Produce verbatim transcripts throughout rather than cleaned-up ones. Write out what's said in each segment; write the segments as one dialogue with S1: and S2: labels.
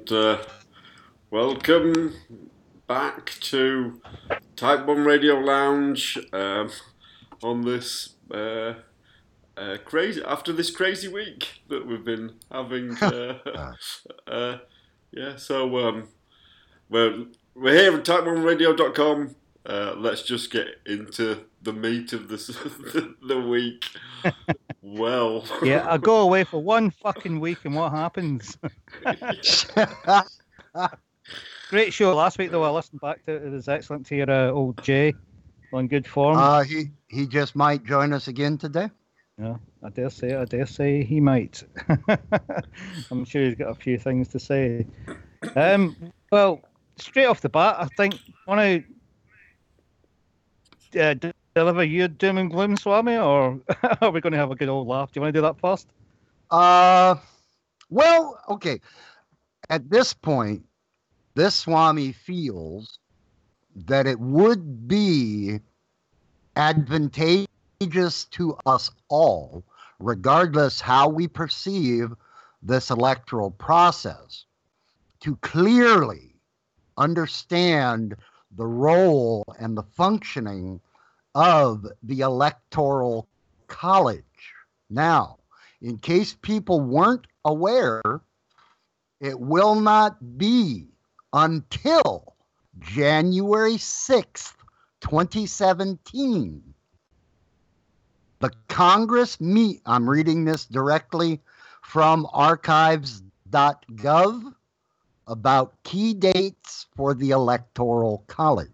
S1: and uh, welcome back to Type One Radio Lounge um, on this uh, uh, crazy after this crazy week that we've been having. Uh, uh, yeah, so um, we're we're here at type one radio dot com. Uh, let's just get into the meat of this the week. Well,
S2: yeah, I go away for one fucking week, and what happens? Great show last week, though. I listened back to it. It was excellent to hear uh, old Jay on good form.
S3: Uh, he he just might join us again today.
S2: Yeah, I dare say, I dare say he might. I'm sure he's got a few things to say. Um, well, straight off the bat, I think want to uh, d- deliver your doom and gloom, Swami, or are we going to have a good old laugh? Do you want to do that first?
S3: Uh, well, okay. At this point, this Swami feels that it would be advantageous to us all, regardless how we perceive this electoral process, to clearly understand the role and the functioning of the Electoral College. Now, in case people weren't aware, it will not be until January sixth, twenty seventeen. The Congress meet, I'm reading this directly from archives dot gov, about key dates for the Electoral College.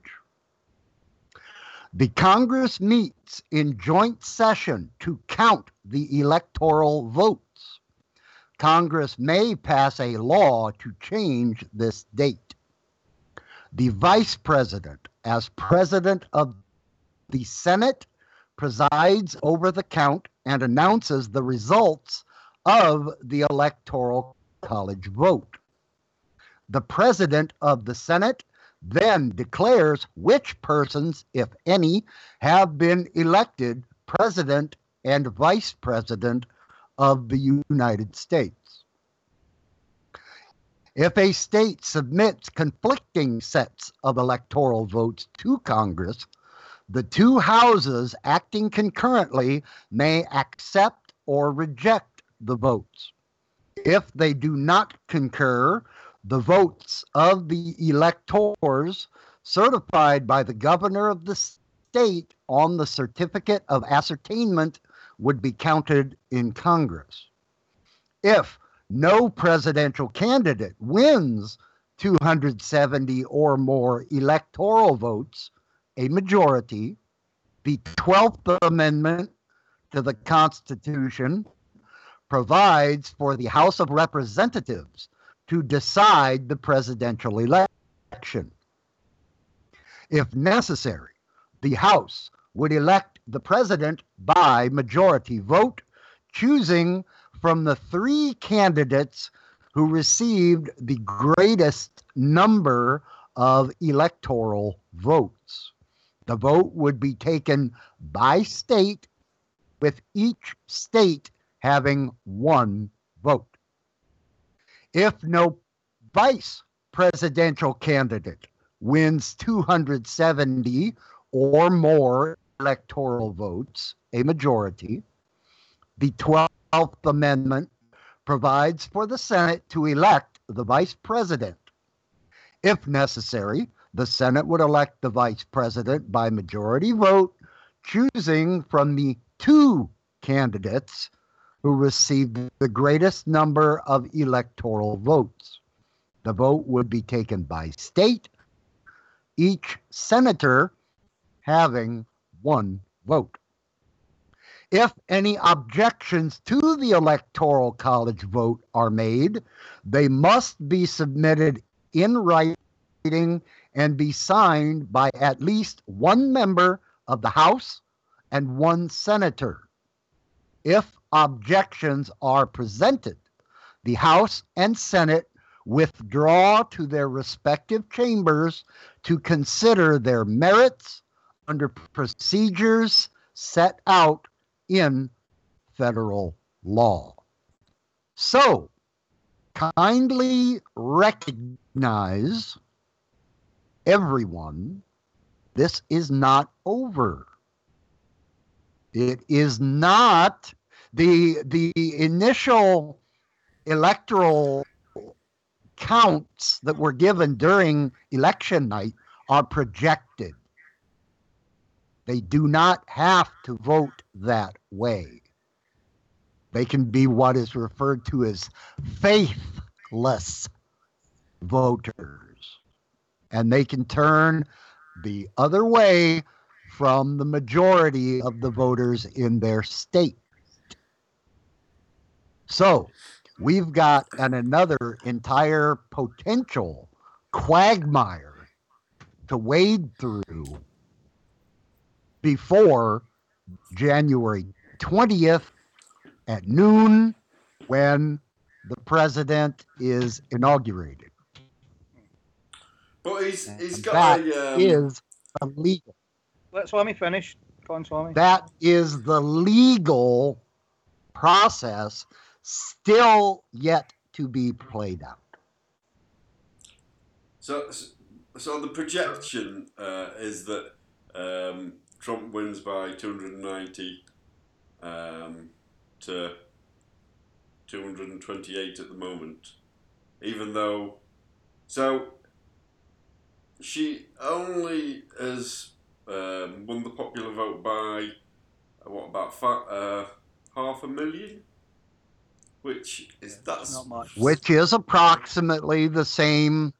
S3: The Congress meets in joint session to count the electoral votes. Congress may pass a law to change this date. The Vice President, as President of the Senate, presides over the count and announces the results of the Electoral College vote. The President of the Senate then declares which persons, if any, have been elected President and Vice President of the United States. If a state submits conflicting sets of electoral votes to Congress, the two houses acting concurrently may accept or reject the votes. If they do not concur, the votes of the electors certified by the governor of the state on the certificate of ascertainment would be counted in Congress. If no presidential candidate wins two hundred seventy or more electoral votes, a majority, the twelfth Amendment to the Constitution provides for the House of Representatives to decide the presidential election. If necessary, the House would elect the president by majority vote, choosing from the three candidates who received the greatest number of electoral votes. The vote would be taken by state, with each state having one vote. If no vice presidential candidate wins two hundred seventy or more electoral votes, a majority, the twelfth Amendment provides for the Senate to elect the vice president. If necessary, the Senate would elect the vice president by majority vote, choosing from the two candidates who received the greatest number of electoral votes. The vote would be taken by state, each senator having one vote. If any objections to the Electoral College vote are made, they must be submitted in writing and be signed by at least one member of the House and one senator. If objections are presented, the House and Senate withdraw to their respective chambers to consider their merits under procedures set out in federal law. So, kindly recognize, everyone, this is not over. It is not the the initial electoral counts that were given during election night are projected. They do not have to vote that way. They can be what is referred to as faithless voters. And they can turn the other way from the majority of the voters in their state. So we've got an another entire potential quagmire to wade through before January twentieth at noon, when the president is inaugurated.
S1: But he's he's
S3: And
S1: got
S3: that
S1: a um,
S3: is illegal.
S2: Let Swami finish. Go on, Swami.
S3: That is the legal process still yet to be played out.
S1: So, so the projection uh, is that um, Trump wins by two hundred ninety um, to two hundred twenty-eight at the moment, even though, so she only has um, won the popular vote by uh, what about fa- uh, half a million, which is that's
S2: Not much.
S3: Which is approximately the same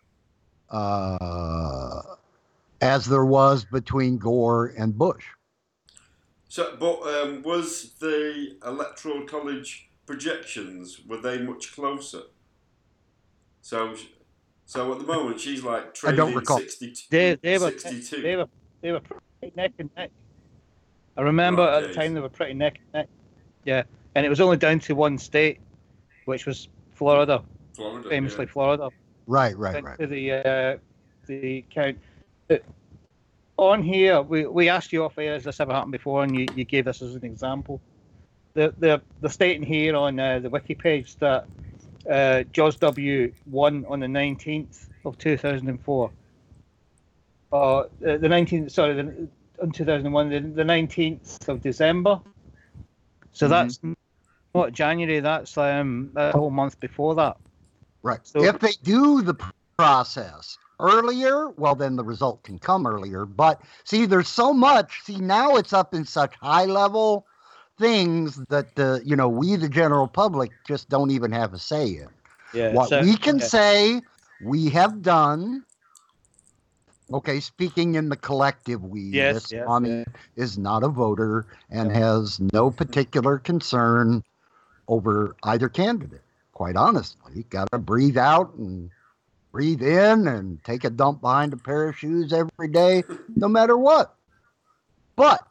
S3: uh, as there was between Gore and Bush.
S1: So, but um, was the Electoral College projections, were they much closer? So, so at the moment she's like
S3: I don't
S1: trading
S3: recall.
S1: sixty-two.
S2: They, they were
S1: sixty-two.
S2: they were they were pretty neck and neck. I remember
S1: Right,
S2: at the
S1: yes.
S2: time they were pretty neck and neck. Yeah, and it was only down to one state, which was Florida,
S1: Florida,
S2: famously
S1: yeah.
S2: Florida.
S3: Right, right,
S2: Down
S3: right.
S2: to the uh, the count. Uh, On here, we, we asked you off air, has this ever happened before, and you, you gave this as an example. They're, they're, they're stating here on uh, the wiki page that uh, George W. won on the nineteenth of two thousand four. Uh, the, the nineteenth, sorry, the, in two thousand one, the, the nineteenth of December. So
S3: Mhm.
S2: that's not January, that's um, a whole month before that.
S3: Right.
S2: So-
S3: if they do the pr- process earlier, well, then the result can come earlier. But see, there's so much. See, now it's up in such high level things that the you know we the general public just don't even have a say in.
S2: Yeah.
S3: What
S2: so-
S3: we can
S2: yeah.
S3: say we have done. Okay, speaking in the collective we,
S2: Yes,
S3: this
S2: yes,
S3: Swami
S2: yeah.
S3: is not a voter and has no particular concern over either candidate. Quite honestly, got to breathe out and breathe in and take a dump behind a pair of shoes every day, no matter what. But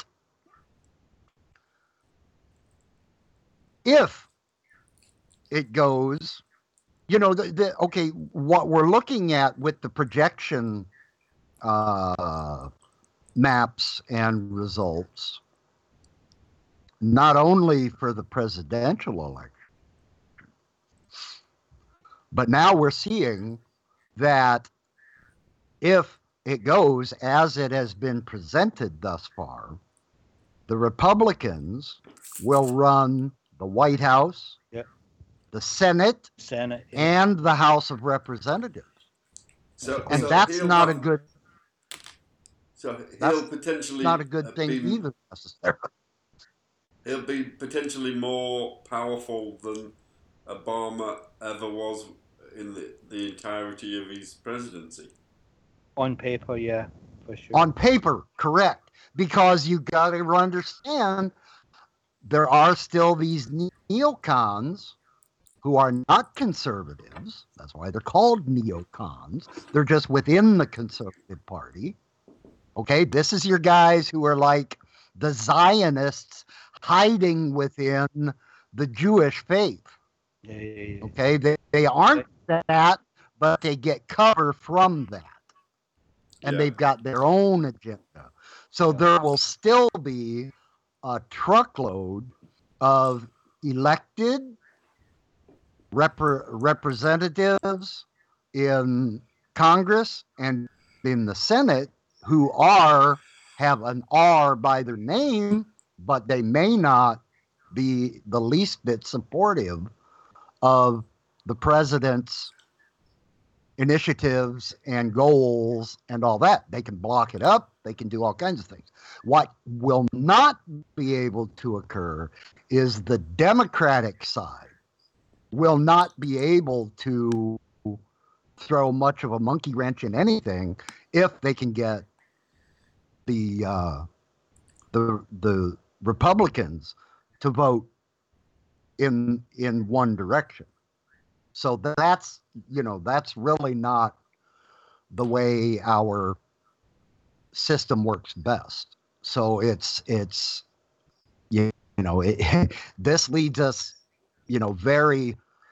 S3: if it goes, you know, the, the okay, what we're looking at with the projection uh, maps and results, not only for the presidential election, but now we're seeing that if it goes as it has been presented thus far, the Republicans will run the White House,
S2: Yep.
S3: the Senate,
S2: Senate. yeah.
S3: and the House of Representatives.
S1: So,
S3: And
S1: so
S3: that's
S1: he'll
S3: not a
S1: have-
S3: good
S1: So
S3: that's
S1: he'll potentially
S3: not a good
S1: uh,
S3: thing
S1: be,
S3: either necessarily.
S1: He'll be potentially more powerful than Obama ever was in the, the entirety of his presidency.
S2: On paper, yeah, for sure.
S3: On paper, correct. Because you got to understand there are still these ne- neocons who are not conservatives. That's why they're called neocons. They're just within the conservative party. Okay, this is your guys who are like the Zionists hiding within the Jewish faith.
S2: Yeah, yeah, yeah.
S3: Okay, they, they aren't that, but they get cover from that. And
S1: Yeah.
S3: they've got their own agenda. So there will still be a truckload of elected rep- representatives in Congress and in the Senate who are have an R by their name, but they may not be the least bit supportive of the president's initiatives and goals and all that. They can block it up. They can do all kinds of things. What will not be able to occur is the Democratic side will not be able to throw much of a monkey wrench in anything if they can get the uh, the the Republicans to vote in in one direction. So that's, you know, that's really not the way our system works best. So it's it's you, you know it, this leads us, you know, very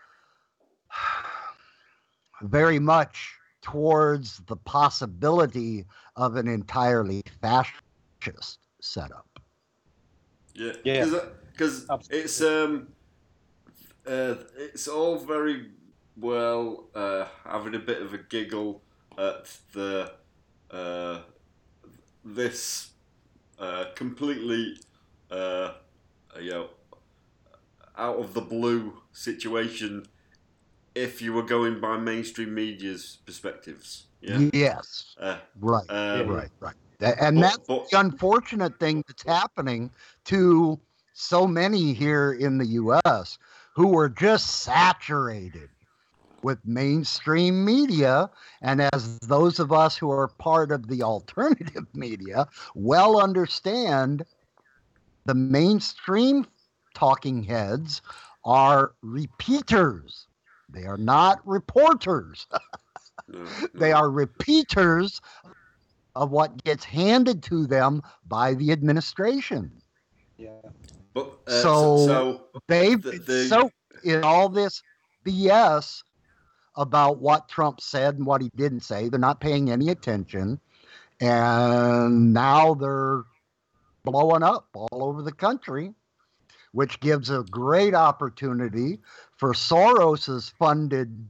S3: very much towards the possibility of an entirely fascist setup.
S1: Yeah,
S2: Yeah.
S1: because it's um uh, it's all very well uh, having a bit of a giggle at the uh, this uh, completely uh, you know out of the blue situation if you were going by mainstream media's perspectives. Yeah.
S3: Yes.
S1: Uh,
S3: right.
S1: um,
S3: right. Right. And
S1: but,
S3: that's
S1: but,
S3: the unfortunate thing that's happening to so many here in the U S who were just saturated with mainstream media. And as those of us who are part of the alternative media well understand, the mainstream talking heads are repeaters. They are not reporters.
S1: no, no.
S3: They are repeaters of what gets handed to them by the administration.
S2: Yeah.
S1: But uh,
S3: so,
S1: so
S3: they've
S1: the,
S3: been
S1: the,
S3: soaked in all this B S about what Trump said and what he didn't say. They're not paying any attention. And now they're blowing up all over the country, which gives a great opportunity for Soros's funded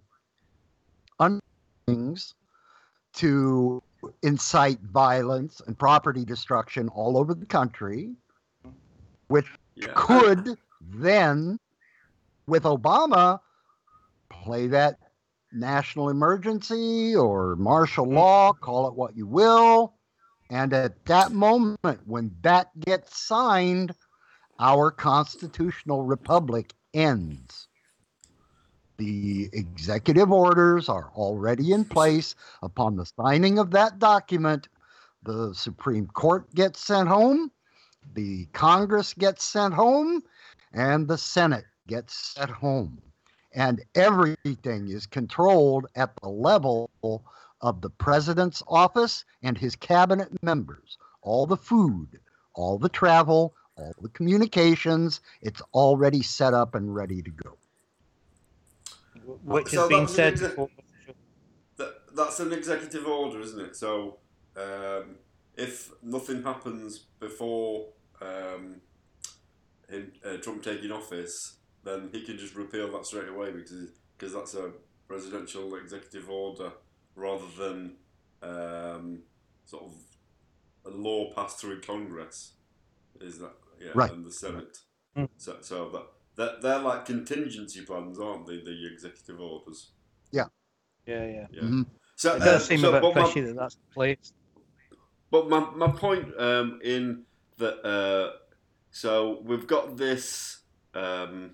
S3: things to incite violence and property destruction all over the country, which
S1: yeah.
S3: could then, with Obama, play that national emergency or martial law, call it what you will. And at that moment, when that gets signed, our constitutional republic ends. The executive orders are already in place. Upon the signing of that document, the Supreme Court gets sent home, the Congress gets sent home, and the Senate gets sent home. And everything is controlled at the level of the president's office and his cabinet members. All the food, all the travel, all the communications, it's already set up and ready to go.
S2: Which
S1: so
S2: has been said
S1: exe-
S2: before.
S1: that, that's an executive order, isn't it? So um, if nothing happens before um, him, uh, Trump taking office, then he can just repeal that straight away because because that's a presidential executive order rather than um, sort of a law passed through Congress. Is that yeah?
S3: Right.
S1: And the Senate.
S2: Right.
S1: So so that. That they're like contingency plans, aren't they? The executive orders.
S3: Yeah.
S2: Yeah, yeah.
S1: Yeah.
S3: Mm-hmm.
S1: So
S2: it does
S1: uh,
S2: seem
S1: so,
S2: a bit
S1: but
S2: fishy
S1: my,
S2: that that's the place.
S1: But my my point um, in that, uh, so we've got this um,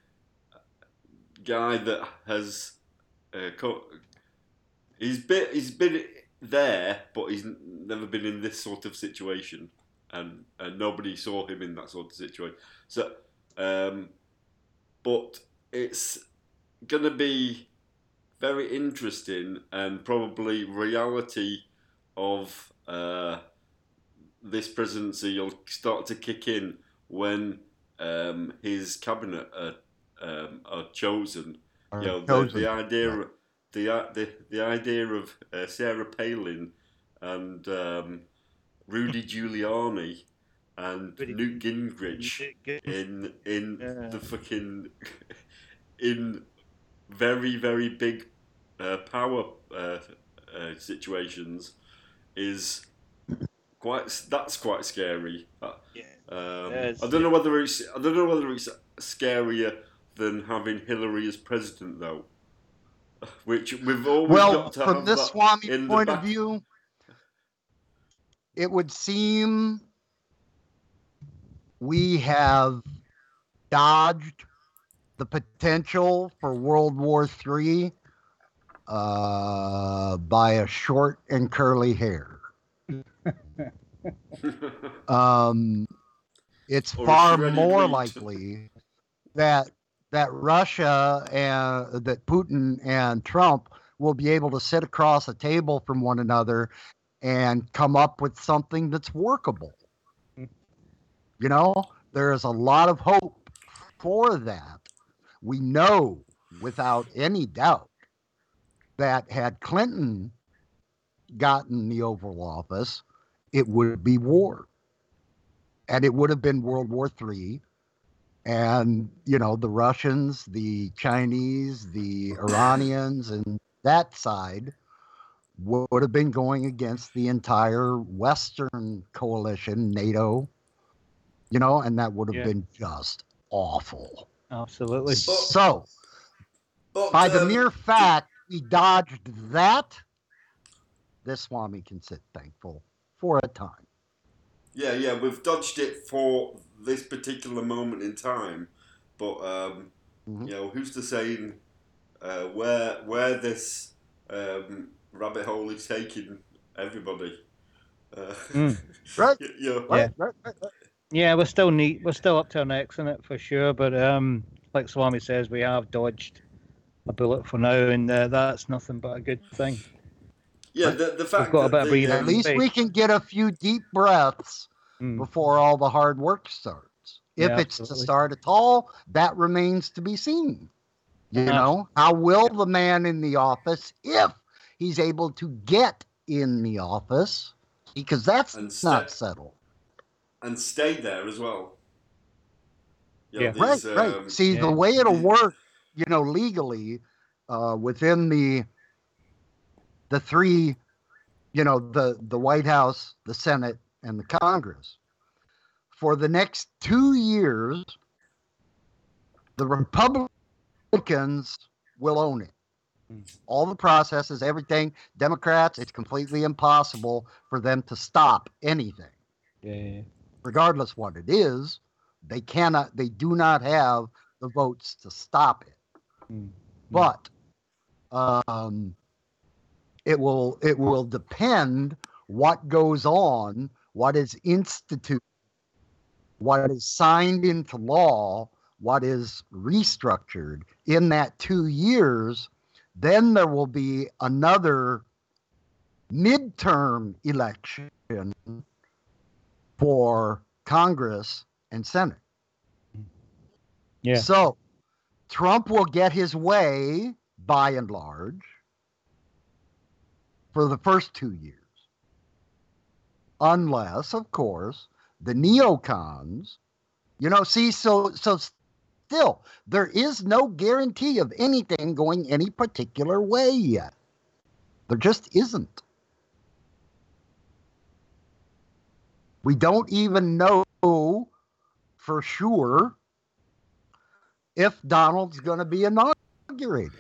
S1: guy that has uh, co- he's been he's been there, but he's never been in this sort of situation, and and nobody saw him in that sort of situation. So. Um, But it's going to be very interesting and probably reality of uh, this presidency will start to kick in when um, his cabinet are, um, are chosen.
S3: Are
S1: you know, the,
S3: chosen.
S1: the idea,
S3: Yeah.
S1: the, the the idea of uh, Sarah Palin and um, Rudy Giuliani. And
S2: Pretty
S1: Newt Gingrich
S2: good.
S1: in in
S2: Yeah.
S1: the fucking in very, very big uh, power uh, uh, situations is quite. That's quite scary. Uh,
S2: Yeah.
S1: Um,
S2: Yes,
S1: I don't know
S2: yeah.
S1: whether it's. I don't know whether it's scarier than having Hillary as president, though. Which we've always
S3: Well,
S1: got to
S3: from
S1: have
S3: this
S1: that
S3: Swami
S1: in the
S3: point
S1: back.
S3: of view, it would seem we have dodged the potential for World War Three uh, by a short and curly hair. Um, it's
S1: Or a
S3: far
S1: shredded
S3: more
S1: wheat.
S3: likely that that Russia and that Putin and Trump will be able to sit across a table from one another and come up with something that's workable. You know, there is a lot of hope for that. We know without any doubt that had Clinton gotten the Oval Office, it would be war. And it would have been World War Three. And, you know, the Russians, the Chinese, the Iranians, and that side would have been going against the entire Western coalition, NATO, you know, and that would have
S2: Yeah.
S3: been just awful.
S2: Absolutely.
S3: So,
S1: But,
S3: by the
S1: um,
S3: mere fact we dodged that, this Swami can sit thankful for a time.
S1: Yeah, yeah, we've dodged it for this particular moment in time, but um,
S3: Mhm.
S1: you know, who's to say uh, where where this um, rabbit hole is taking everybody? Uh,
S2: Mm.
S3: Right.
S1: you, you know,
S2: Yeah.
S3: Right, right, right, right.
S2: Yeah, we're still neat. We're still up to our necks in it for sure. But um, like Swami says, we have dodged a bullet for now, and uh, that's nothing but a good thing.
S1: yeah, the the fact
S2: got a
S1: that
S2: bit of
S1: the,
S2: breathing
S3: At
S1: um,
S3: least we can get a few deep breaths
S2: Mm.
S3: before all the hard work starts. If
S2: Yeah,
S3: it's to
S2: absolutely.
S3: start at all, that remains to be seen. You
S2: Yeah.
S3: know, how will the man in the office, if he's able to get in the office, because that's
S1: And
S3: not
S1: stay-
S3: settled.
S1: and stay there as well. You know,
S2: Yeah.
S3: Right,
S1: these,
S3: right.
S1: um,
S3: See,
S2: yeah.
S3: the way it'll
S1: the-
S3: work, you know, legally, uh, within the the three, you know, the the White House, the Senate, and the Congress, for the next two years, the Republicans will own it.
S2: Mm.
S3: All the processes, everything. Democrats, it's completely impossible for them to stop anything.
S2: Yeah, yeah, yeah.
S3: Regardless what it is, they cannot, they do not have the votes to stop it.
S2: Mm.
S3: But um, it will it will depend what goes on, what is instituted, what is signed into law, what is restructured in that two years. Then there will be another midterm election for Congress and Senate.
S2: Yeah.
S3: So Trump will get his way by and large for the first two years. Unless, of course, the neocons, you know, see, so so still, there is no guarantee of anything going any particular way yet. There just isn't. We don't even know for sure if Donald's going to be inaugurated.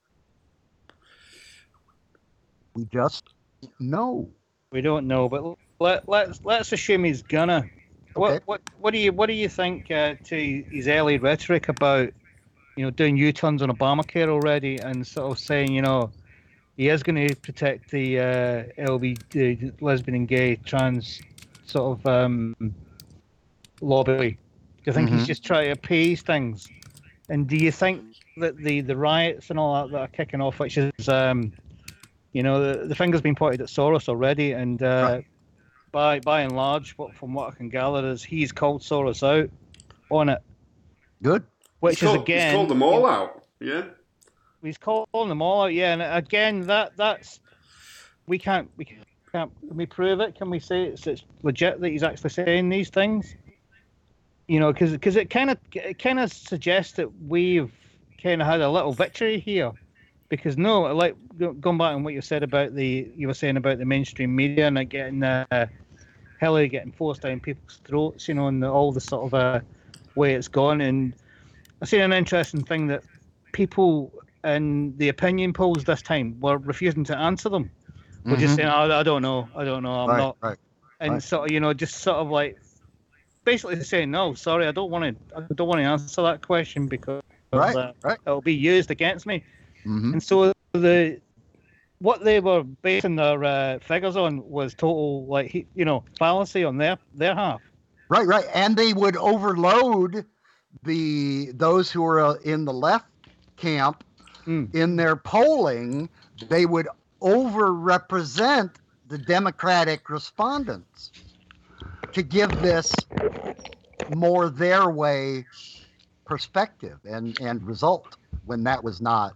S3: We just know.
S2: We don't know, but let let's let's assume he's gonna. What
S3: Okay.
S2: what what do you what do you think uh, to his early rhetoric about, you know, doing U-turns on Obamacare already and sort of saying, you know, he is going to protect the uh, L B, the lesbian and gay, trans sort of um, lobby. Do you think
S3: Mhm.
S2: he's just trying to appease things? And do you think that the, the riots and all that that are kicking off, which is, um, you know, the, the finger's been pointed at Soros already, and uh,
S3: Right.
S2: by by and large, what, from what I can gather, is he's called Soros out on it,
S3: Good.
S2: which
S1: he's,
S2: is
S1: called,
S2: again
S1: he's called them all out. Yeah.
S2: he's calling them all out, yeah. And again, that that's we can't we can't can we prove it? Can we say it's it's legit that he's actually saying these things? You know, because because it kind of it kind of suggests that we've kind of had a little victory here, because no, like going back on what you said about the, you were saying about the mainstream media and it getting uh, Hillary getting forced down people's throats, you know, and the, all the sort of uh, way it's gone. And I seen an interesting thing that people in the opinion polls this time were refusing to answer them. We're
S3: Mhm.
S2: just saying, oh, I don't know, I don't know, I'm
S3: Right,
S2: not,
S3: right.
S2: and
S3: right.
S2: sort of, you know, just sort of like basically saying, no, sorry, I don't want to, I don't want to answer that question because
S3: Right,
S2: uh,
S3: right.
S2: it'll be used against me.
S3: Mhm.
S2: And so the what they were basing their uh, figures on was total, like, he- you know, fallacy on their their half.
S3: Right, right. And they would overload the those who are uh, in the left camp
S2: Mm.
S3: in their polling. They would overrepresent the Democratic respondents to give this more their way perspective and, and result when that was not,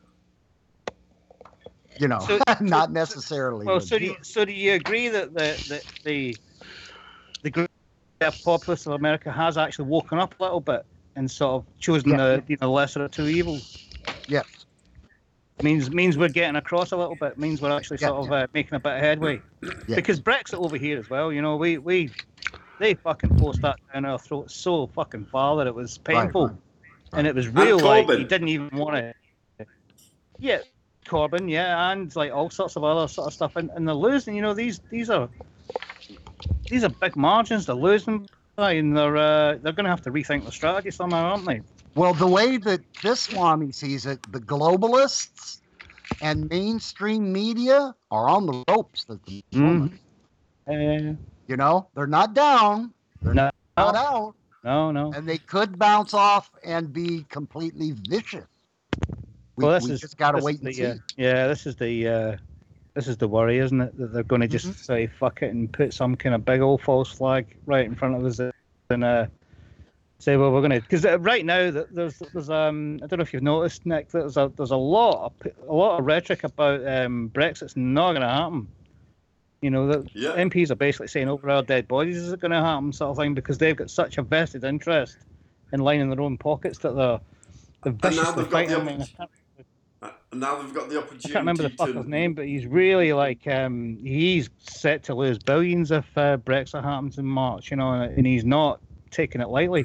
S3: you know,
S2: So-
S3: not necessarily.
S2: Well, so do
S3: legit.
S2: you, so do you agree that the the the, the great populace of America has actually woken up a little bit and sort of chosen
S3: Yeah.
S2: the you know lesser of two evils?
S3: Yes.
S2: Means means we're getting across a little bit. Means we're actually
S3: Yeah,
S2: sort of uh, making a bit of headway.
S3: Yeah.
S2: Because Brexit over here as well, you know, we we they fucking forced that down our throats so fucking far that it was painful,
S3: right,
S2: and it was real. Like
S1: Corbyn.
S2: he didn't even want to. Yeah, Corbyn, yeah, and like all sorts of other sort of stuff, and, and they're losing. You know, these these are these are big margins. They're losing, by, and they're uh, they're going to have to rethink their strategy somehow, aren't they?
S3: Well, the way that this Swami sees it, the globalists and mainstream media are on the ropes at the moment.
S2: Uh,
S3: You know, they're not down, they're
S2: no,
S3: not out,
S2: no, no.
S3: and they could bounce off and be completely vicious. We,
S2: Well, this
S3: we
S2: is
S3: just got to
S2: this
S3: wait
S2: is
S3: and
S2: the,
S3: see.
S2: uh, yeah, this is the uh, this is the worry, isn't it? That they're going to just
S3: Mhm.
S2: say fuck it and put some kind of big old false flag right in front of us and uh, say, well, we're going to, because right now th- there's there's um I don't know if you've noticed, Nick, that there's a there's a lot of p- a lot of rhetoric about um, Brexit's not going to happen. You know, the
S1: Yeah.
S2: M Ps are basically saying over our dead bodies is it going to happen, sort of thing, because they've got such a vested interest in lining their own pockets that they're, they're
S1: And now
S2: viciously
S1: they've got the
S2: fighting. I mean, I
S1: opportunity.
S2: can't
S1: Now they've got the
S2: I
S1: opportunity
S2: can't remember the
S1: to.
S2: fucker's name, but he's really like um, he's set to lose billions if uh, Brexit happens in March, you know, and he's not taking it lightly.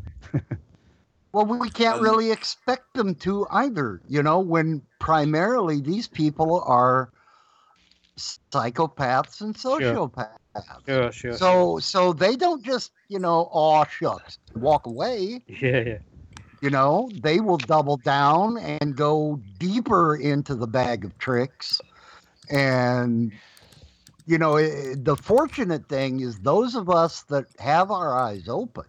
S3: Well, we can't
S1: And-
S3: really expect them to either, you know, when primarily these people are psychopaths and sociopaths.
S2: Sure, sure.
S3: So, so they don't just, you know, aw shucks, walk away.
S2: yeah, yeah,
S3: You know, they will double down and go deeper into the bag of tricks. And, you know, it, the fortunate thing is those of us that have our eyes open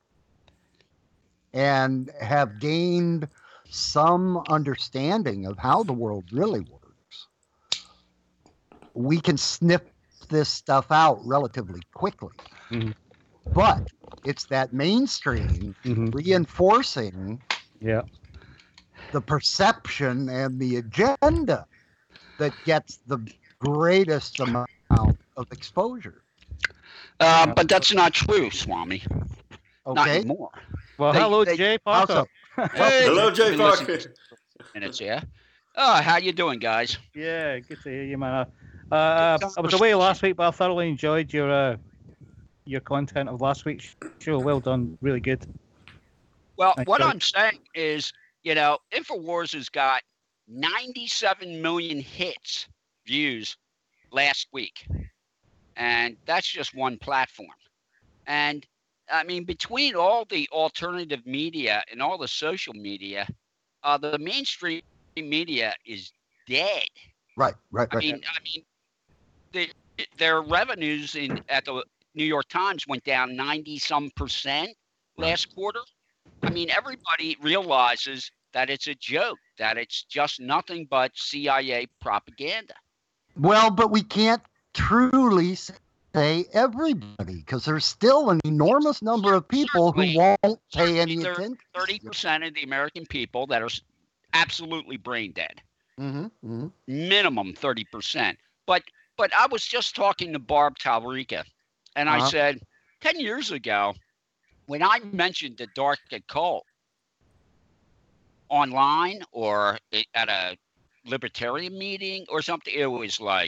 S3: and have gained some understanding of how the world really works, we can sniff this stuff out relatively quickly.
S2: Mhm.
S3: But it's that mainstream
S2: hmm
S3: reinforcing
S2: yeah.
S3: the perception and the agenda that gets the greatest amount of exposure.
S4: Uh, but that's not true, Swami. Not
S3: Okay.
S4: anymore.
S2: Well,
S4: They-
S2: hello,
S3: they-
S2: Jay
S3: How
S2: Parker.
S3: so?
S4: Hey,
S1: Hello,
S4: you've
S1: Jay
S4: been listening
S1: Parker.
S4: for minutes, yeah. Oh, how you doing, guys?
S2: Yeah, good to hear you, man. Uh, uh, I was away last week, but I thoroughly enjoyed your uh, your content of last week's show. Well done, really good.
S4: Well,
S2: Thanks,
S4: what
S2: Jay.
S4: I'm saying is, you know, InfoWars has got ninety-seven million hits, views last week. And that's just one platform. And I mean, between all the alternative media and all the social media, uh, the mainstream media is dead.
S3: Right, right,
S4: I
S3: right.
S4: mean, I mean, the, their revenues in at the New York Times went down ninety some percent last quarter. I mean, everybody realizes that it's a joke, that it's just nothing but C I A propaganda.
S3: Well, but we can't truly say everybody because there's still an enormous number of people who
S4: Certainly.
S3: won't pay any
S4: Certainly
S3: attention.
S4: thirty percent of the American people that are s- absolutely brain dead.
S3: Mm-hmm, mm-hmm.
S4: Minimum thirty percent. But but I was just talking to Barb Talrica, and I
S3: Uh-huh.
S4: said, ten years ago, when I mentioned the dark occult online or at a libertarian meeting or something, it was like,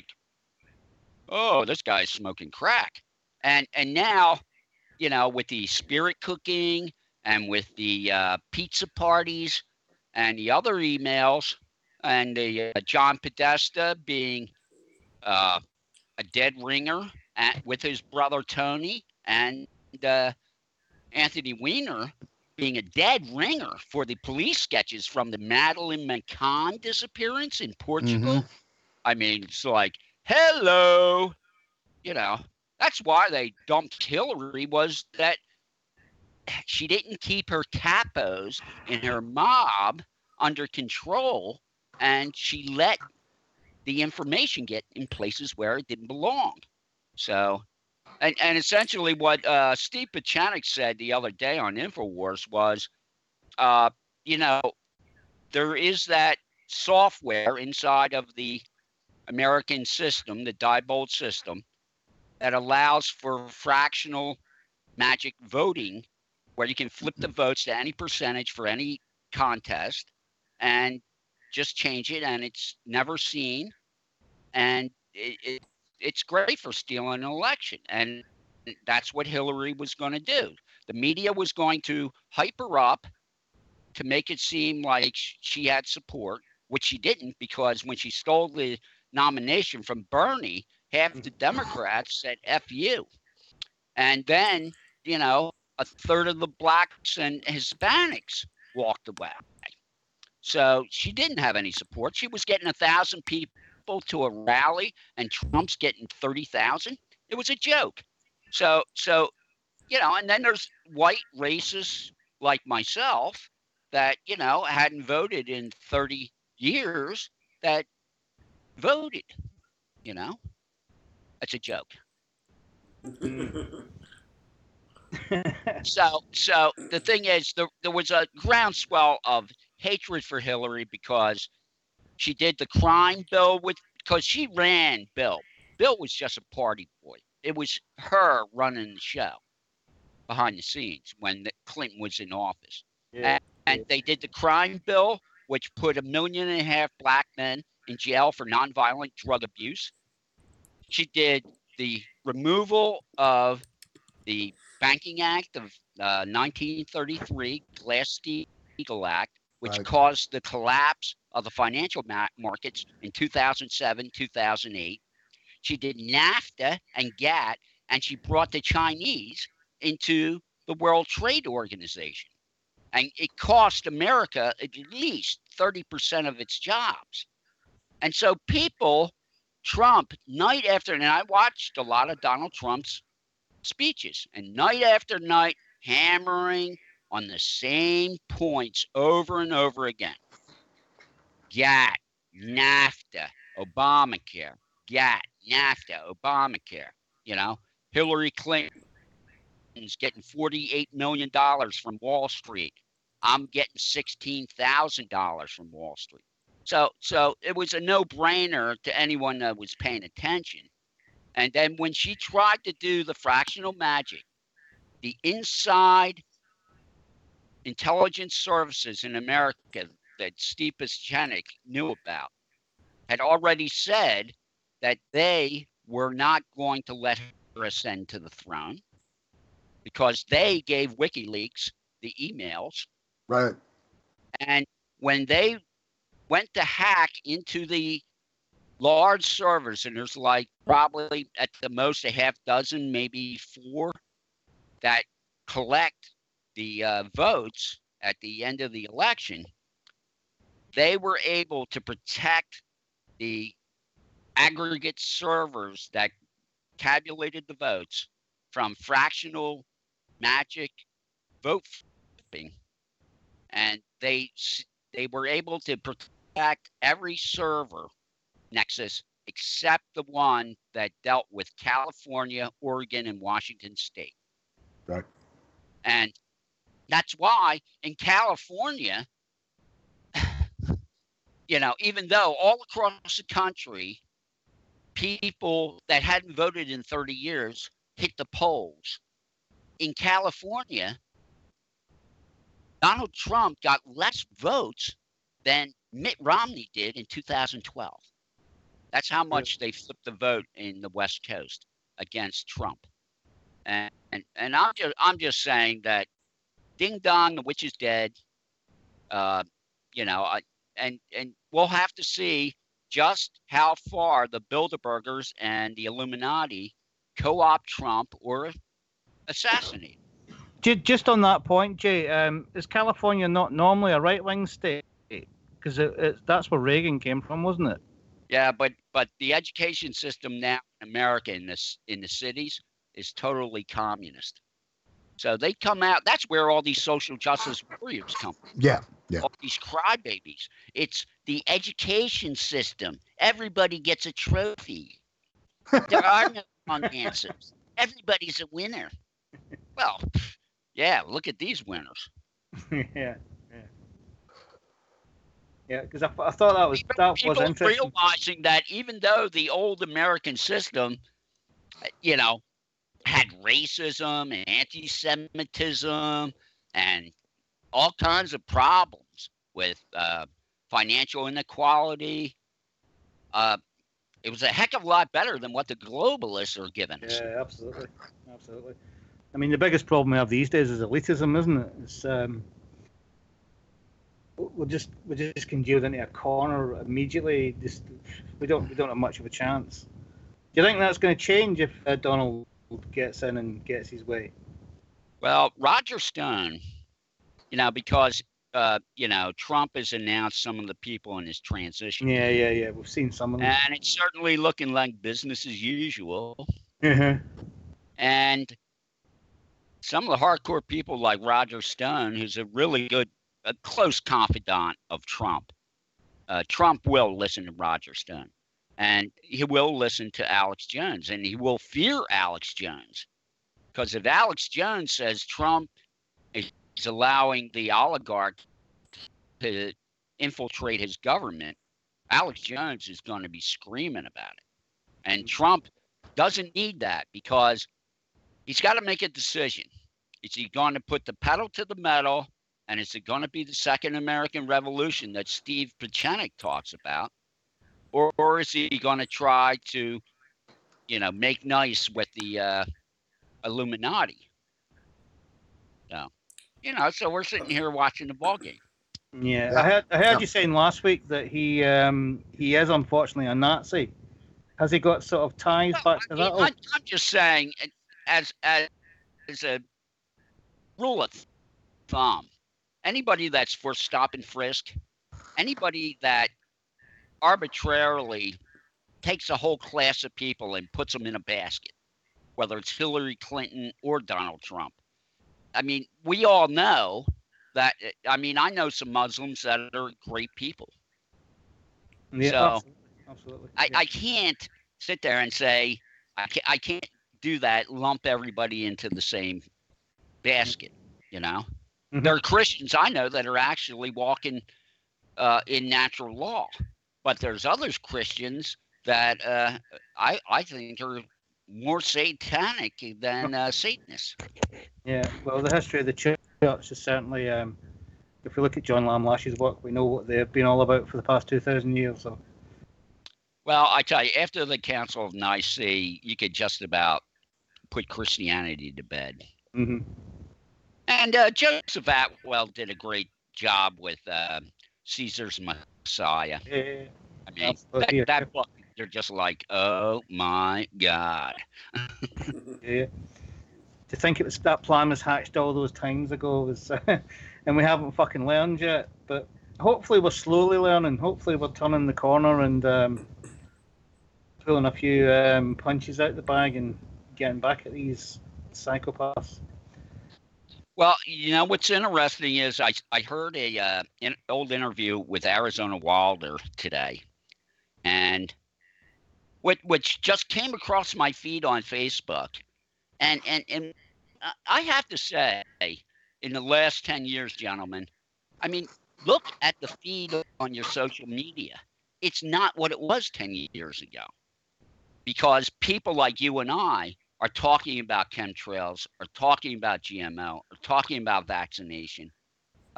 S4: oh, this guy's smoking crack. And and now, you know, with the spirit cooking and with the uh, pizza parties and the other emails and the uh, John Podesta being uh, a dead ringer at, with his brother Tony, and uh, Anthony Weiner being a dead ringer for the police sketches from the Madeleine McCann disappearance in Portugal.
S3: Mhm.
S4: I mean, it's like, hello, you know, that's why they dumped Hillary, was that she didn't keep her capos and her mob under control, and she let the information get in places where it didn't belong. So, and, and essentially what uh, Steve Pachanik said the other day on InfoWars was, uh, you know, there is that software inside of the American system, the Diebold system, that allows for fractional magic voting, where you can flip the votes to any percentage for any contest and just change it, and it's never seen. And it, it, it's great for stealing an election. And that's what Hillary was going to do. The media was going to hype her up to make it seem like she had support, which she didn't, because when she stole the nomination from Bernie, half the Democrats said F you. And then, you know, a third of the blacks and Hispanics walked away. So she didn't have any support. She was getting a thousand people to a rally, and Trump's getting thirty thousand. It was a joke. So, so, you know, and then there's white racists like myself that, you know, hadn't voted in thirty years that voted, you know. That's a joke. So, so the thing is, there, there was a groundswell of hatred for Hillary because she did the crime bill with, because she ran Bill. Bill was just a party boy. It was her running the show behind the scenes when the Clinton was in office.
S2: Yeah.
S4: And, and they did the crime bill, which put a million and a half black men in jail for nonviolent drug abuse. She did the removal of the Banking Act of uh, nineteen thirty-three, Glass-Steagall Act, which
S3: Right.
S4: caused the collapse of the financial ma- markets in two thousand seven, two thousand eight. She did NAFTA and GATT, and she brought the Chinese into the World Trade Organization. And it cost America at least thirty percent of its jobs. And so people, Trump, night after night, I watched a lot of Donald Trump's speeches, and night after night, hammering on the same points over and over again. GATT, NAFTA, Obamacare, GATT, NAFTA, Obamacare. You know, Hillary Clinton's getting forty-eight million dollars from Wall Street. I'm getting sixteen thousand dollars from Wall Street. So, so it was a no-brainer to anyone that was paying attention. And then when she tried to do the fractional magic, the inside intelligence services in America that Steve Pachanik knew about had already said that they were not going to let her ascend to the throne because they gave WikiLeaks the emails.
S3: Right.
S4: And when they went to hack into the large servers, and there's like probably at the most a half dozen, maybe four, that collect the uh, votes at the end of the election, they were able to protect the aggregate servers that tabulated the votes from fractional magic vote flipping. And they they were able to protect every server Nexus except the one that dealt with California, Oregon, and Washington State.
S3: Right.
S4: And that's why in California, you know, even though all across the country, people that hadn't voted in thirty years hit the polls, in California, Donald Trump got less votes than Mitt Romney did in two thousand twelve. That's how much they flipped the vote in the West Coast against Trump. And and, and I'm just I'm just saying that ding dong, the witch is dead. Uh, you know, I, and and we'll have to see just how far the Bilderbergers and the Illuminati co-opt Trump or assassinate.
S2: Ju- Just on that point, Jay, um, is California not normally a right-wing state? Because it, it, that's where Reagan came from, wasn't it?
S4: Yeah, but but the education system now in America in this in the cities is totally communist. So they come out. That's where all these social justice warriors come from.
S3: Yeah, yeah.
S4: All these crybabies. It's the education system. Everybody gets a trophy. There are no wrong answers. Everybody's a winner. Well, yeah. Look at these winners.
S2: yeah, yeah, yeah. Because I, I thought that was
S4: People,
S2: that
S4: people
S2: was interesting.
S4: realizing that even though the old American system, you know, had racism and anti-Semitism and all kinds of problems with uh, financial inequality, uh, it was a heck of a lot better than what the globalists are giving us.
S2: Yeah, absolutely, absolutely. I mean, the biggest problem we have these days is elitism, isn't it? It's um, we're just we're just congealed into a corner immediately. Just we don't we don't have much of a chance. Do you think that's going to change if uh, Donald gets in and gets his way?
S4: Well, Roger Stone, you know, because uh, you know Trump has announced some of the people in his transition.
S2: Yeah, yeah, yeah. We've seen some of them,
S4: and it's certainly looking like business as usual.
S2: Uh-huh.
S4: And some of the hardcore people like Roger Stone, who's a really good, a close confidant of Trump. Uh, Trump will listen to Roger Stone, and he will listen to Alex Jones, and he will fear Alex Jones. Because if Alex Jones says Trump is allowing the oligarch to infiltrate his government, Alex Jones is going to be screaming about it. And Trump doesn't need that because he's got to make a decision. Is he going to put the pedal to the metal, and is it going to be the second American Revolution that Steve Pieczenik talks about? Or, or is he going to try to, you know, make nice with the uh, Illuminati? So, you know, so we're sitting here watching the ball game.
S2: Yeah, I heard I heard
S3: Yeah.
S2: you saying last week that he um, he is unfortunately a Nazi. Has he got sort of ties
S4: No,
S2: back
S4: I
S2: to
S4: mean,
S2: that?
S4: I, I'm just saying, as as as a rule of thumb, anybody that's for stop and frisk, anybody that arbitrarily takes a whole class of people and puts them in a basket, whether it's Hillary Clinton or Donald Trump. I mean, we all know that. I mean, I know some Muslims that are great people.
S2: Yeah,
S4: So,
S2: absolutely. absolutely.
S4: I,
S2: yeah.
S4: I can't sit there and say I can't, I can't do that, lump everybody into the same basket, you know?
S2: Mhm.
S4: There are Christians I know that are actually walking uh, in natural law, but there's others Christians that uh, I, I think are more satanic than uh, Satanists.
S2: Yeah, well, the history of the church is certainly, um, if we look at John Lamlash's work, we know what they've been all about for the past two thousand years. So,
S4: Well, I tell you, after the Council of Nicaea, you could just about put Christianity to bed.
S2: hmm
S4: And uh, Joseph Atwell did a great job with uh, Caesar's Messiah.
S2: yeah,
S4: I mean,
S2: Absolutely,
S4: that, that book, they're just like, oh my God.
S2: yeah. To think it was that plan was hatched all those times ago was, and we haven't fucking learned yet. But hopefully we're slowly learning. Hopefully we're turning the corner and um, pulling a few um, punches out the bag and getting back at these psychopaths.
S4: Well, you know, what's interesting is I, I heard a uh, an old interview with Arizona Wilder today, and what which just came across my feed on Facebook. And, and and I have to say, in the last ten years, gentlemen, I mean, look at the feed on your social media. It's not what it was ten years ago, because people like you and I are talking about chemtrails, are talking about G M O, are talking about vaccination.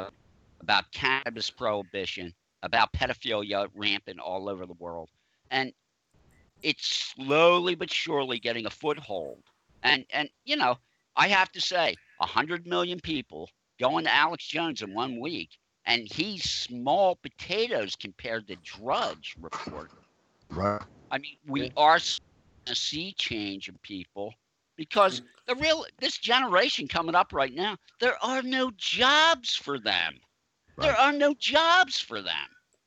S4: about cannabis prohibition, about pedophilia rampant all over the world. And it's slowly but surely getting a foothold. And, and you know, I have to say, one hundred million people going to Alex Jones in one week, and he's small potatoes compared to Drudge report.
S3: Right.
S4: I mean, we are seeing a sea change in people because the real this generation coming up right now, there are no jobs for them.
S3: Right.
S4: There are no jobs for them.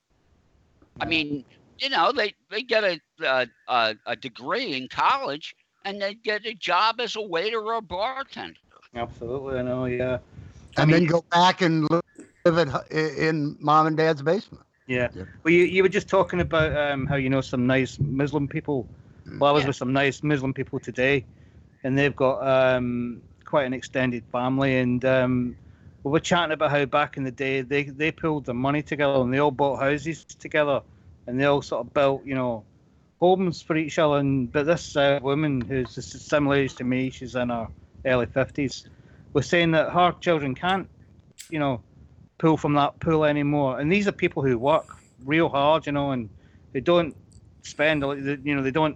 S4: I mean, you know, they they get a a, a, a degree in college and they get a job as a waiter or a bartender.
S2: Absolutely, I know. Yeah. I
S3: And
S2: mean,
S3: then go back and live at, in mom and dad's basement.
S2: Yeah.
S3: Yeah.
S2: Well, you, you were just talking about um, how you know some nice Muslim people. Well, I was
S4: Yeah.
S2: with some nice Muslim people today, and they've got um, quite an extended family. And um, we were chatting about how back in the day they, they pulled their money together and they all bought houses together, and they all sort of built, you know, homes for each other. And but this uh, woman who's a similar age to me, she's in her early fifties, was saying that her children can't, you know, pull from that pool anymore. And these are people who work real hard, you know, and they don't spend, you know, they don't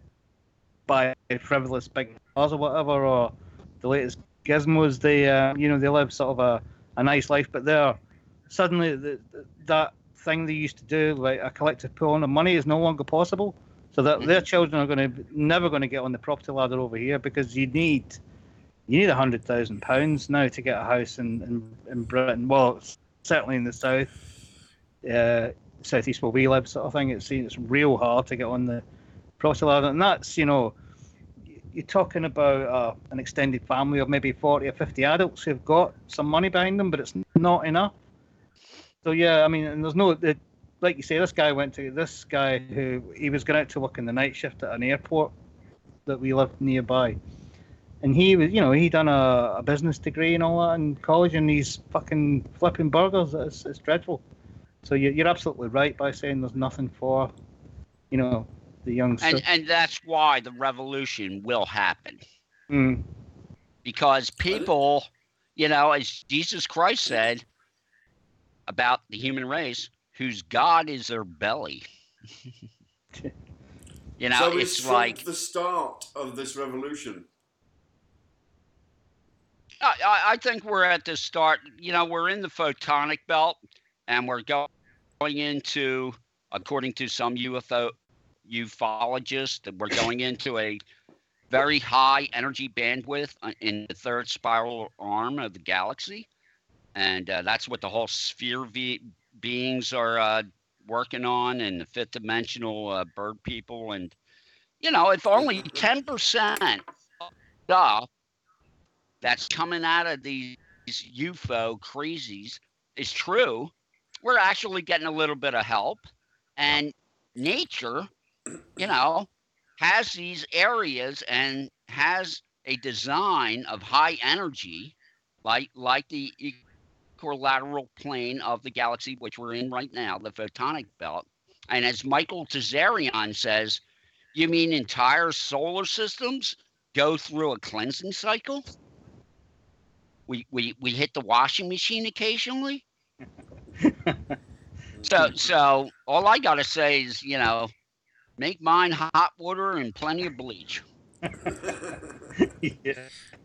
S2: buy frivolous big cars or whatever, or the latest gizmos. They, uh, you know, they live sort of a, a nice life, but they're suddenly the, that thing they used to do, like a collective pool on the money, is no longer possible. So that their children are going to never going to get on the property ladder over here because you need you need a hundred thousand pounds now to get a house in, in, in Britain. Well, certainly in the south, uh, southeast where we live, sort of thing. It's it's real hard to get on the property ladder, and that's, you know, you're talking about uh, an extended family of maybe forty or fifty adults who've got some money behind them, but it's not enough. So yeah, I mean, and there's no, it, like you say, this guy went to this guy who he was going out to work in the night shift at an airport that we lived nearby. And he was, you know, he done a, a business degree and all that in college, and he's fucking flipping burgers. It's, it's dreadful. So you're, you're absolutely right by saying there's nothing for, you know, the young.
S4: And and that's why the revolution will happen.
S2: Mm.
S4: Because people, you know, as Jesus Christ said about the human race, whose God is their belly. You know,
S1: so
S4: it's
S1: is
S4: like
S1: Trump the start of this revolution.
S4: I, I think we're at the start. You know, we're in the photonic belt, and we're go- going into, according to some U F O ufologists, that we're going into a very high energy bandwidth in the third spiral arm of the galaxy, and uh, that's what the whole sphere v- beings are uh, working on, and the fifth dimensional uh, bird people. And you know, if only ten percent of that's coming out of these U F O crazies is true, we're actually getting a little bit of help. And nature, you know, has these areas and has a design of high energy, like like the equilateral plane of the galaxy, which we're in right now, the photonic belt. And as Michael Tazarian says, you mean entire solar systems go through a cleansing cycle? We, we, we hit the washing machine occasionally. so so all I gotta say is, you know, make mine hot water and plenty of bleach.
S2: Yeah.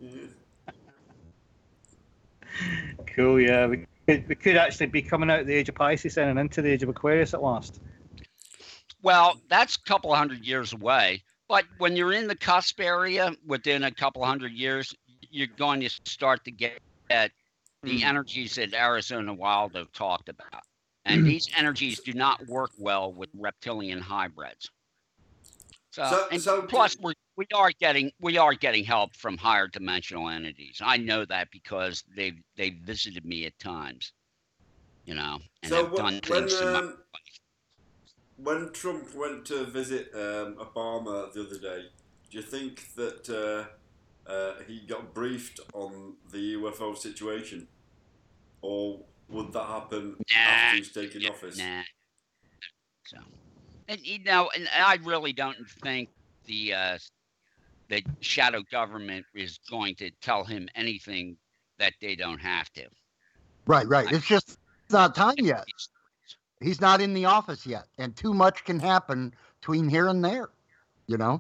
S2: Cool. Yeah, we could, we could actually be coming out of the age of Pisces and into the age of Aquarius at last.
S4: Well, that's a couple of hundred years away. But when you're in the cusp area, within a couple of hundred years, you're going to start to get at the
S2: Mm.
S4: energies that Arizona Wilder talked about. And these energies do not work well with reptilian hybrids. So,
S1: So-
S4: and
S1: so-
S4: plus we're, we are getting we are getting help from higher dimensional entities. I know that because they've they've visited me at times, you know, and
S1: So
S4: have
S1: wh-
S4: done
S1: when
S4: things to my
S1: um, when Trump went to visit um, Obama the other day, do you think that uh, uh, he got briefed on the U F O situation, or would that happen
S4: Nah,
S1: after he's taken
S4: nah,
S1: office?
S4: Nah. So, and you know, and I really don't think the uh, the shadow government is going to tell him anything that they don't have to.
S3: Right, right. It's just not time yet. He's not in the office yet, and too much can happen between here and there. You know,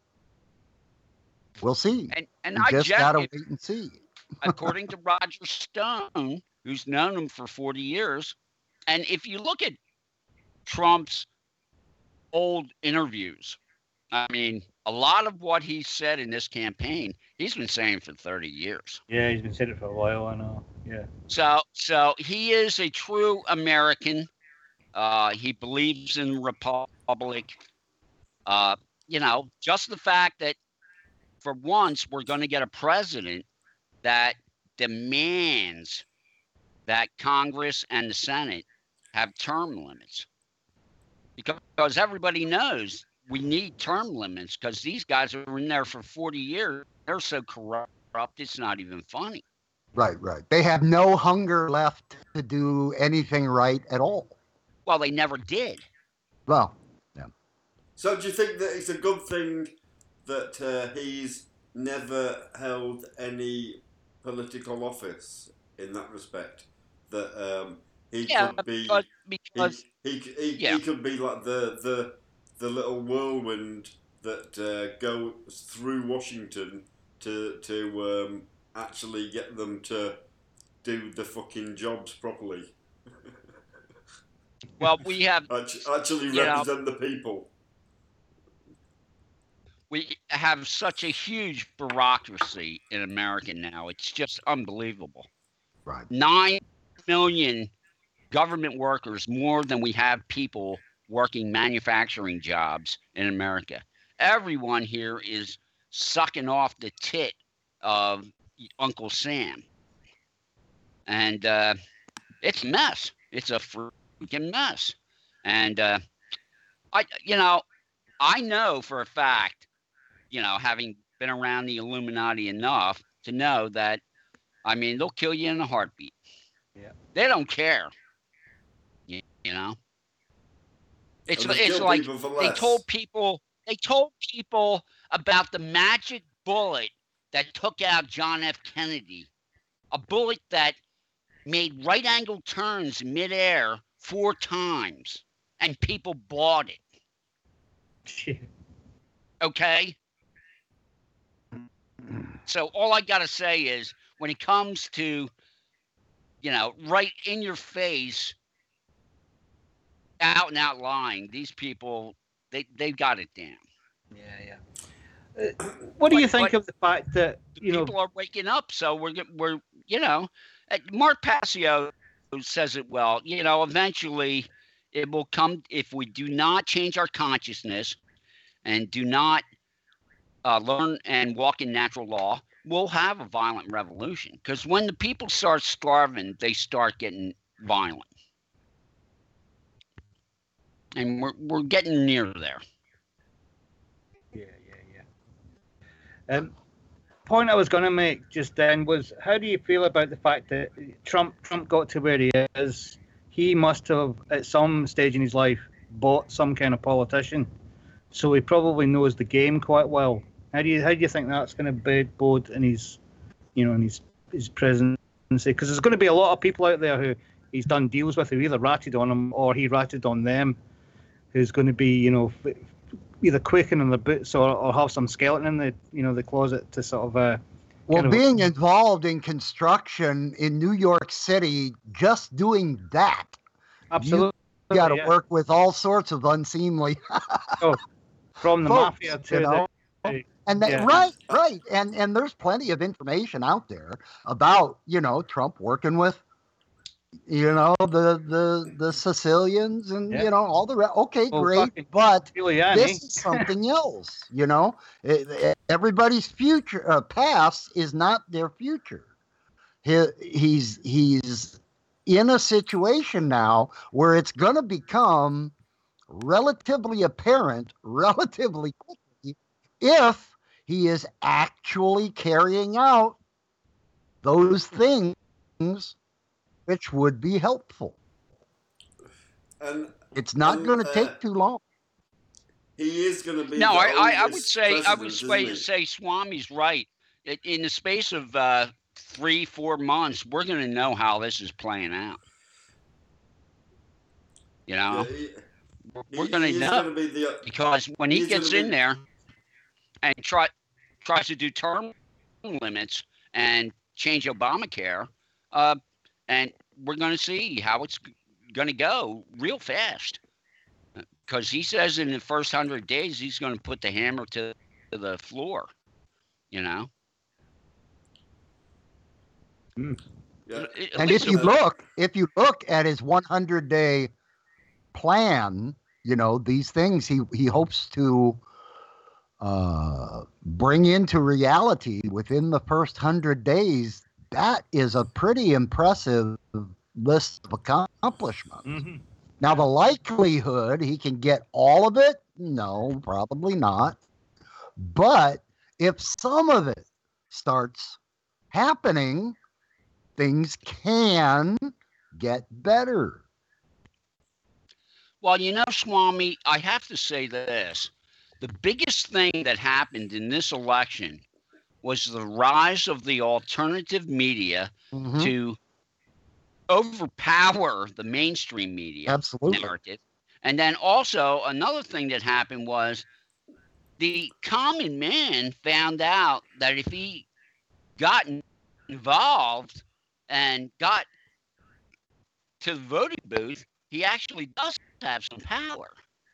S3: we'll see.
S4: And and
S3: we
S4: I
S3: just
S4: just
S3: gotta wait and see.
S4: according to Roger Stone, who's known him for forty years, and if you look at Trump's old interviews, I mean, a lot of what he said in this campaign, he's been saying for thirty years.
S2: Yeah, he's been saying it for a while, I know. Yeah.
S4: So, so he is a true American. Uh, he believes in the republic. Uh, you know, just the fact that for once we're going to get a president that demands that Congress and the Senate have term limits. Because everybody knows we need term limits because these guys are in there for forty years. They're so corrupt, it's not even funny.
S3: Right, right. They have no hunger left to do anything right at all.
S4: Well, they never did.
S3: Well, yeah.
S1: So do you think that it's a good thing that uh, he's never held any political office in that respect? That um, he
S4: Yeah,
S1: could be
S4: but because
S1: he, he, he,
S4: yeah.
S1: he could be like the, the, the little whirlwind that uh, goes through Washington to to um, actually get them to do the fucking jobs properly.
S4: Well, we have
S1: actually
S4: you
S1: represent
S4: know,
S1: the people.
S4: We have such a huge bureaucracy in America now. It's just unbelievable.
S3: Right.
S4: Nine million government workers, more than we have people working manufacturing jobs in America. Everyone here is sucking off the tit of Uncle Sam. And uh, it's a mess. It's a freaking mess. And, uh, I, you know, I know for a fact, you know, having been around the Illuminati enough to know that, I mean, they'll kill you in a heartbeat.
S2: Yeah. They
S4: don't care. You, you know? It's, it's like they told people, they told people about the magic bullet that took out John F. Kennedy. A bullet that made right angle turns in midair four times, and people bought it. Okay? So all I got to say is when it comes to, you know, right in your face, out and out lying, these people, they, they got it down.
S2: Yeah, yeah. Uh, what do
S4: but,
S2: you think of the fact that, you
S4: people
S2: know,
S4: people are waking up? So we're, we're, you know, Mark Passio says it well, you know, eventually it will come if we do not change our consciousness and do not uh, learn and walk in natural law, we'll have a violent revolution. Because when the people start starving, they start getting violent. And we're we're getting near there.
S2: Yeah, yeah, yeah. Um, point I was going to make just then was, how do you feel about the fact that Trump Trump got to where he is? He must have, at some stage in his life, bought some kind of politician, so he probably knows the game quite well. How do you how do you think that's going to bode in his, you know, in his his presidency? Because there's going to be a lot of people out there who he's done deals with, who either ratted on him or he ratted on them, who's going to be, you know, either quaking in the boots or, or have some skeleton in the, you know, the closet to sort of. Uh,
S3: well,
S2: kind
S3: being
S2: of...
S3: involved in construction in New York City, just doing that,
S2: absolutely,
S3: you got to
S2: yeah.
S3: work with all sorts of unseemly.
S2: oh, from the
S3: folks,
S2: mafia to
S3: you know?
S2: the.
S3: And that,
S2: yeah.
S3: right, right, and and there's plenty of information out there about, you know, Trump working with, you know, the the the Sicilians and yeah. you know all the rest. Okay,
S2: well,
S3: great, but
S2: Giuliani.
S3: This is something else. You know, it, it, everybody's future uh, past is not their future. He, he's he's in a situation now where it's going to become relatively apparent, relatively quickly, if he is actually carrying out those things which would be helpful.
S1: And
S3: it's not going to
S1: uh,
S3: take too long.
S1: He is going to be.
S4: No,
S1: the
S4: I, I, I would say I would
S1: say,
S4: say Swami's right. In the space of uh, three, four months, we're going to know how this is playing out. You know,
S1: Yeah, he,
S4: we're,
S1: he,
S4: we're going to
S1: he's
S4: know
S1: gonna be the,
S4: because when he
S1: he's
S4: gets
S1: gonna
S4: in
S1: be-
S4: there and try tries to do term limits and change Obamacare, uh, and we're going to see how it's going to go real fast. Because he says in the first hundred days he's going to put the hammer to, to the floor, you know.
S2: Mm.
S1: yeah.
S4: At
S3: And
S4: least
S3: if you
S4: a-
S3: look, if you look at his one hundred day plan, you know, these things he he hopes to uh, bring into reality within the first hundred days. That is a pretty impressive list of accomplishments.
S2: Mm-hmm.
S3: Now, the likelihood he can get all of it, no, probably not. But if some of it starts happening, things can get better.
S4: well, you know, Swami, I have to say this. The biggest thing that happened in this election was the rise of the alternative media
S3: Mhm.
S4: to overpower the mainstream media
S3: Absolutely.
S4: narrative. And then also another thing that happened was the common man found out that if he got involved and got to the voting booth, he actually does have some power.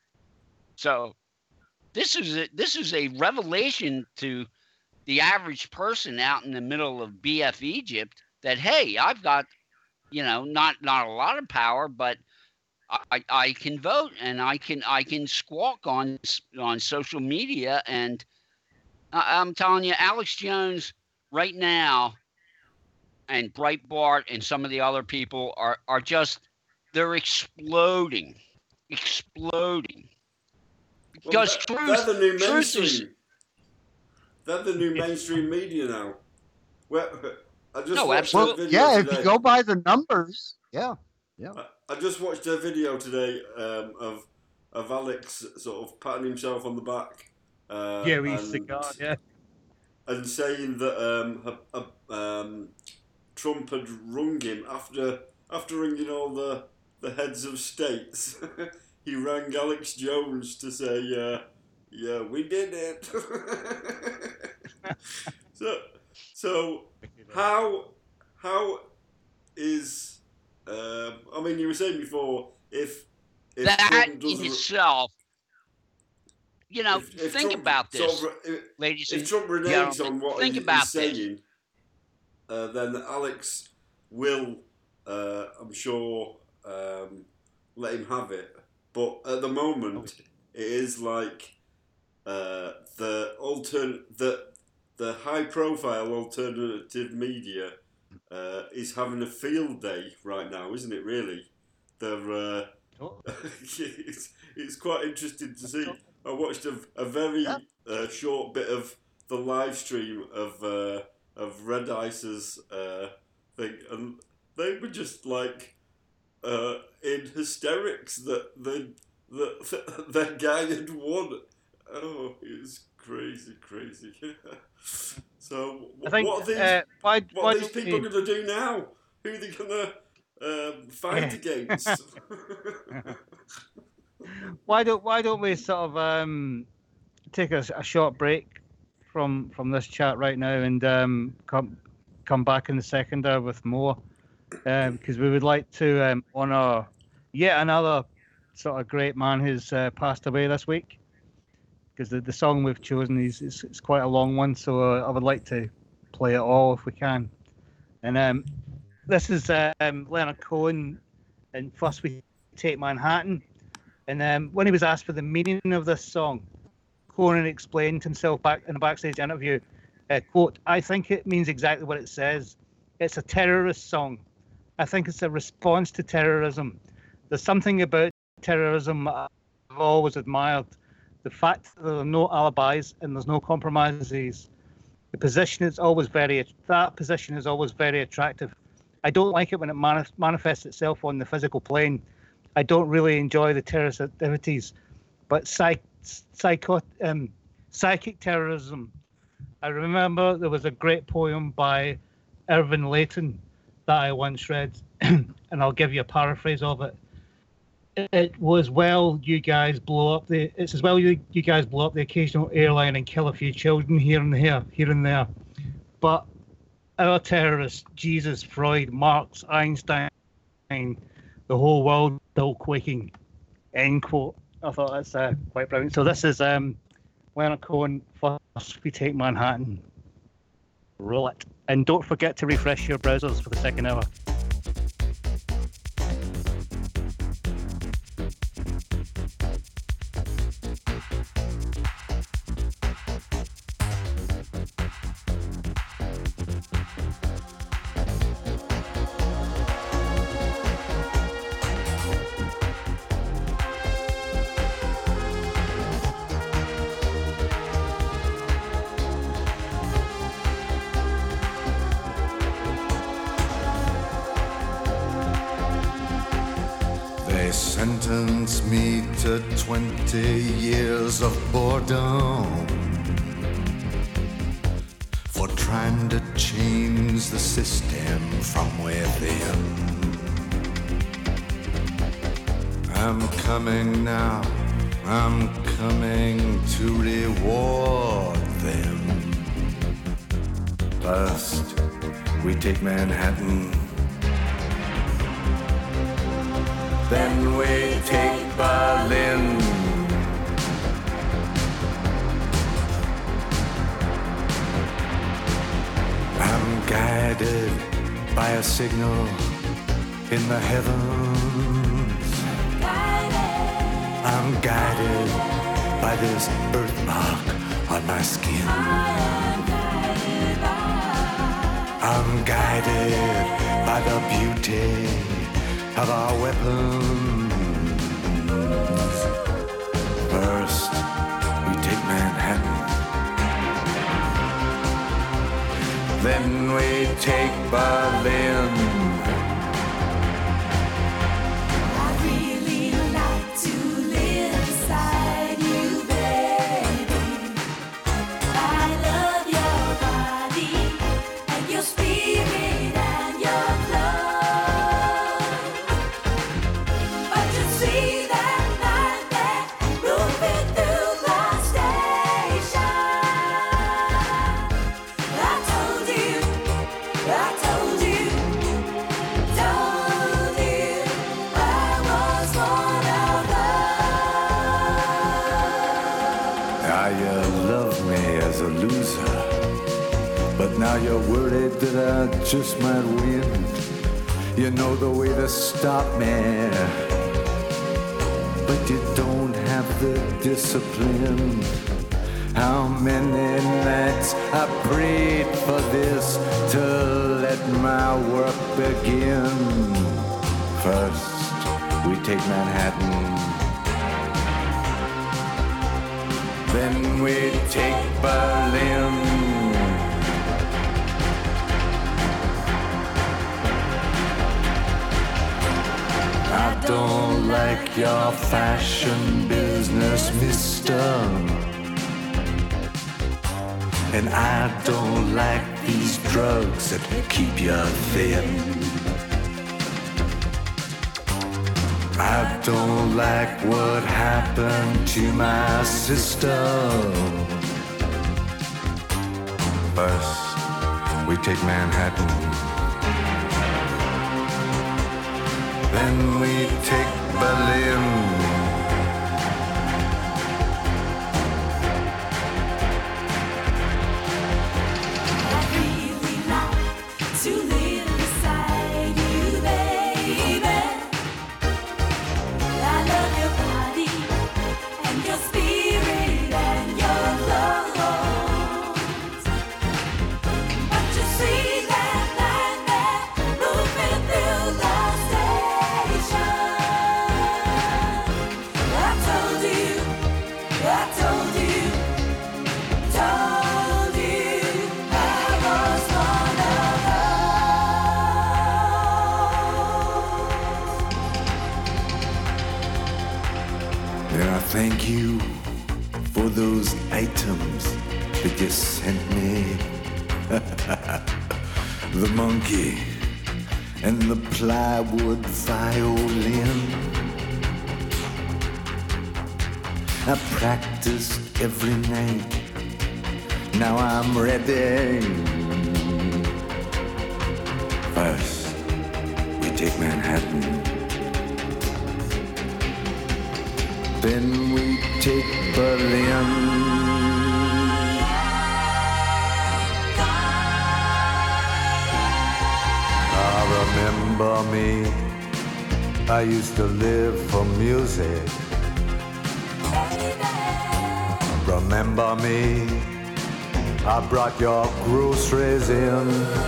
S4: So this is a, this is a revelation to the average person out in the middle of B F Egypt that, hey, I've got, you know, not not a lot of power, but I, I can vote and I can I can squawk on on social media. And I, I'm telling you, Alex Jones right now and Breitbart and some of the other people are are just they're exploding, exploding.
S1: Well,
S4: Because
S1: that-
S4: truth,
S1: they're the new
S4: truth
S1: mainstream.
S4: is
S1: They're the new mainstream media now. Well, I just
S4: No,
S1: watched
S3: Well,
S1: a video
S3: yeah, if
S1: today.
S3: you go by the numbers, yeah.
S1: I, I just watched a video today um, of of Alex sort of patting himself on the back. Uh,
S2: Yeah, we
S1: and,
S2: cigar, yeah.
S1: and saying that um, a, a, um, Trump had rung him after after ringing all the the heads of states. He rang Alex Jones to say, uh, "Yeah, we did it." so, so how how is uh, I mean, you were saying before if if
S4: that
S1: Trump
S4: in
S1: does
S4: itself. You know,
S1: if, if
S4: think
S1: Trump
S4: about
S1: sort
S4: this,
S1: of, if,
S4: ladies
S1: if
S4: and
S1: Trump reneges
S4: gentlemen.
S1: on what
S4: Think
S1: he,
S4: about
S1: he's
S4: this.
S1: saying, uh, then Alex will, uh, I'm sure, um, let him have it. But at the moment, it is like uh, the altern the the high profile alternative media uh, is having a field day right now, isn't it? Really, they're. Uh, it's, it's quite interesting to see. I watched a, a very
S3: Yeah.
S1: uh, short bit of the live stream of uh, of Red Ice's uh, thing, and they were just like uh, in hysterics that the that that guy had won. Oh, it was crazy, crazy. So,
S2: I think,
S1: what are these?
S2: uh, why,
S1: what
S2: why
S1: are these
S2: don't
S1: people
S2: we-
S1: going to do now? Who are they going to um, fight against?
S2: why don't why don't we sort of um, take a, a short break from from this chat right now and um, come come back in the second hour with more because we would like to um, honour yet another sort of great man who's uh, passed away this week. Because the, the song we've chosen is, is, is quite a long one, so uh, I would like to play it all if we can. And um, this is um, Leonard Cohen in First We Take Manhattan. And um, when he was asked for the meaning of this song, Cohen explained himself back in a backstage interview, uh, quote, "I think it means exactly what it says. It's a terrorist song. I think it's a response to terrorism. There's something about terrorism I've always admired. The fact that there are no alibis and there's no compromises. The position is always very, that position is always very attractive. I don't like it when it manif- manifests itself on the physical plane. I don't really enjoy the terrorist activities, but psych, psycho, um, psychic terrorism. I remember there was a great poem by Irvin Layton that I once read, and I'll give you a paraphrase of it. it was well you guys blow up the. It's as well you you guys blow up the occasional airline and kill a few children here and there, here and there. But our terrorists, Jesus, Freud, Marx, Einstein, the whole world still quaking. End quote. I thought that's uh, quite brilliant. So this is um, Leonard Cohen. First we take Manhattan. Roll it, and don't forget to refresh your browsers for the second hour.
S5: Sentence me to twenty years of boredom for trying to change the system from within. I'm coming now, I'm coming to reward them. First, we take Manhattan. Then we take Berlin. I'm guided by a signal in the heavens. I'm guided by this birthmark on my skin. I'm guided by the beauty of our weapons. First, we take Manhattan. Then we take Berlin.
S6: I really like to live beside you, baby. I love your body and your spirit and your clothes. But you see that night there moving through the station. I told you, I told you, told you I was one of those.
S5: Now you love me as a loser, but now you're worried that I just might win. You know the way to stop me, but you don't have the discipline. How many nights I prayed for this to let my work begin. First, we take Manhattan. Then we take Berlin. I don't like your fashion business, mister. And I don't like these drugs that keep you thin. I don't like what happened to my sister. First, we take Manhattan. Then we take Berlin.
S6: I really like to live beside you, baby. I love your body and your spirit and your clothes. But you see that night there moving through the station. I told you, I told you, told you I was one of those.
S5: And I thank you for those items that you sent me. The monkey and the plywood violin. I practiced every night. Now I'm ready. First, we take Manhattan. Then we take Berlin. Remember me, I used to live for music. Remember me, I brought your groceries in.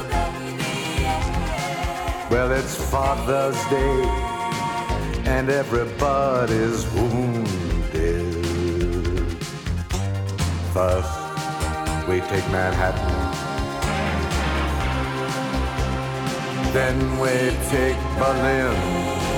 S5: Well, it's Father's Day, and everybody's wounded. First, we take Manhattan. Then we take Berlin.